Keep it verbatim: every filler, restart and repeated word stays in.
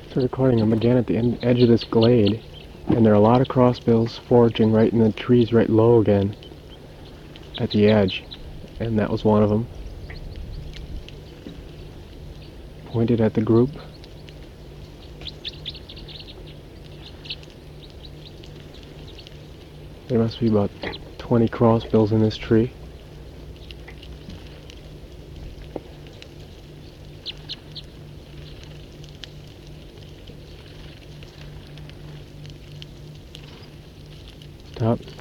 So recording them again at the end, edge of this glade, and there are a lot of crossbills foraging right in the trees right low again at the edge, and that was one of them. Pointed at the group. There must be about twenty crossbills in this tree. Stop.